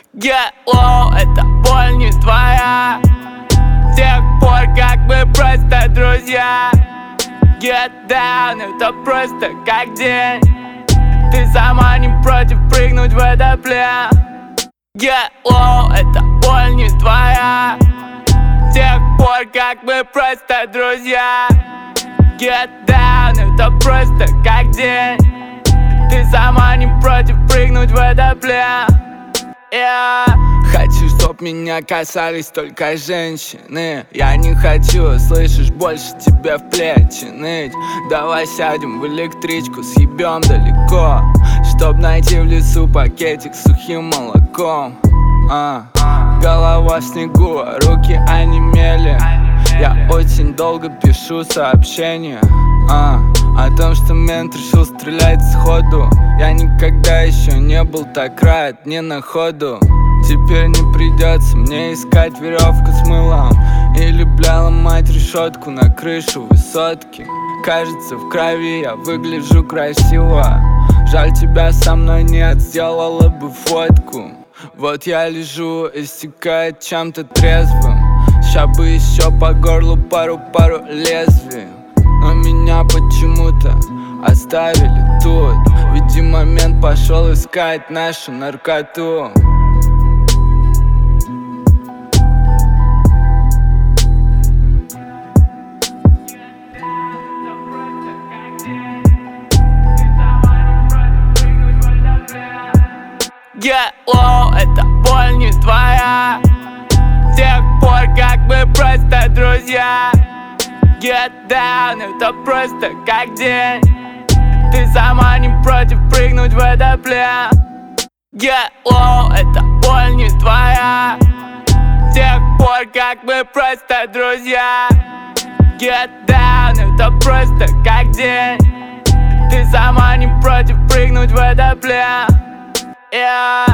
Get low, это боль не твоя. С тех пор, как мы просто друзья. Get down, это просто как день. Ты сама не против прыгнуть в этот плен. Get low, это боль не твоя. С тех пор, как мы просто друзья. Get down, это просто как день. Ты сама не против прыгнуть в этот плен. Хочу, чтоб меня касались только женщины. Я не хочу, слышишь, больше тебе в плечи ныть. Давай сядем в электричку, съебем далеко, чтоб найти в лесу пакетик с сухим молоком. Голова в снегу, руки онемели. Я очень долго пишу сообщения о том, что мент решил стрелять сходу. Я никогда еще не был так рад, не на ходу. Теперь не придется мне искать веревку с мылом или, бля, ломать решетку на крышу высотки. Кажется, в крови я выгляжу красиво. Жаль, тебя со мной нет, сделала бы фотку. Вот я лежу, истекает чем-то трезвым. Ща бы еще по горлу пару лезвий. Но меня почему-то оставили тут. Видимо, мент пошел искать нашу наркоту. Get low, это боль не твоя. С тех пор, как мы просто друзья. Get down, это просто как день. Ты сама не против прыгнуть в этот плен. Get low, это боль не твоя. С тех пор, как мы просто друзья. Get down, это просто как день. Ты сама не против прыгнуть в этот плен.